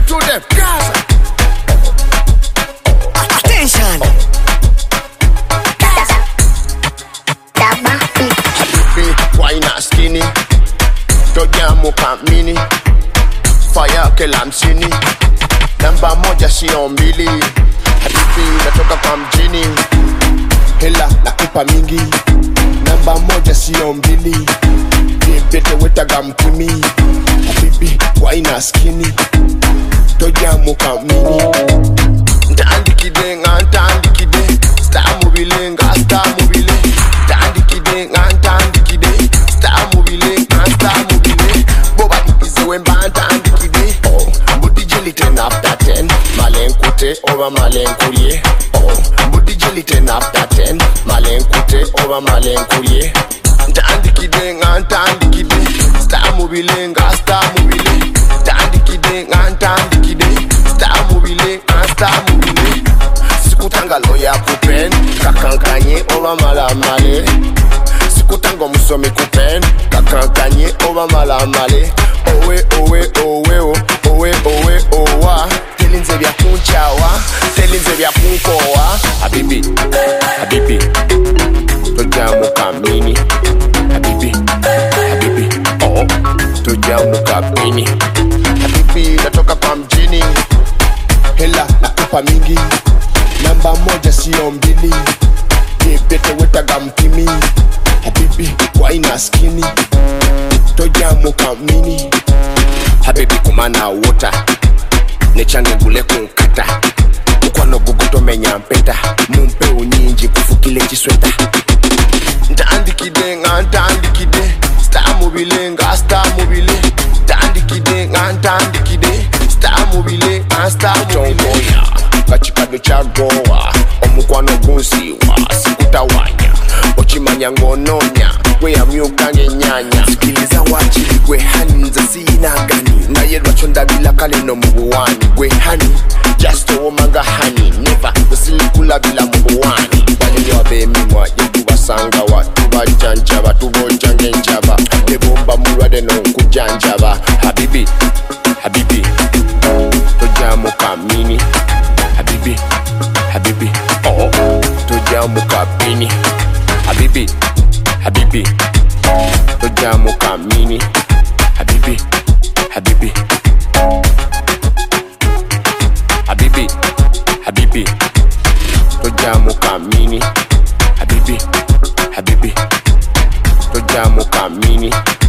Say to them, Gaza. Attention. Habibi, why not skinny? Tojamu kamini. Fire kila msini. Namba moja sio mbili. Habibi, natoka kwa mjini. Hela nakupa mingi. Namba moja sio mbili. Nipete wetaga mkimi. Habibi, why not skinny? Tojamu kamini. Ndandikide ngandandikide. Star mobile nga star mobile. Ndandikide ngandandikide. Star mobile nga star mobile. Boba dikize wembandandikide. Oh, mbudi jelly 10 after 10. Malenkute over malenkurie. Oh, mbudi jelly 10 after 10. Malenkute over malenkurie. Ndandikide ngandandikide. Star mobile nga star mobile. Ndandikide ngandandikide. Star mobile nga star mobile. Sikutanga loya kupen. Kakankanye over malamale. Sikutanga musomi kupen. Kakankanye over malamale. Owe owe owe o. Owe owe owa. Telinze vya kunchawa. Telinze vya kunkowa. Habibi, habibi. Tojamu kamini. Habibi, habibi. Oh, tojamu kamini. Habibi, natoka kwa mjini. Hela nakupa mingi. Namba moja sio mbili. Nipete wetaga mkimi. Habibi, why not skinny? Tojamu kamini. Habibi kumana water. Nechange gule kunkata. Ukwano guguto menya mpeta. Mumpe unyinji kufukile chisweta. Ndandikide ngandandikide. Star mobile nga star mobile. Ndandikide ngandandikide. Star mobile nga star mobile. Kachikado cha goa. Omukwano gunsiwa. Sikutawanya. Ochimanya ngononya. Gwe ya myukange nyanya. Sikiliza wachili gwe hani nza sina gani. Na yelwa chonda bila kale no mbuwani. Gwe hani just a woman ga hani. Never usilikula bila mbuwani. Bani wabe mimwa yetu basanga wa. Tuba janjaba tubo jange njaba. Lebomba mulwade no kujanjaba. Habibi, habibi. Tojamu kamini. Habibi, habibi. Oh, tojamu kamini. Habibi, habibi. Tojamu kamini. Habibi, habibi. Habibi, habibi. Tojamu kamini. Habibi, habibi. Tojamu kamini.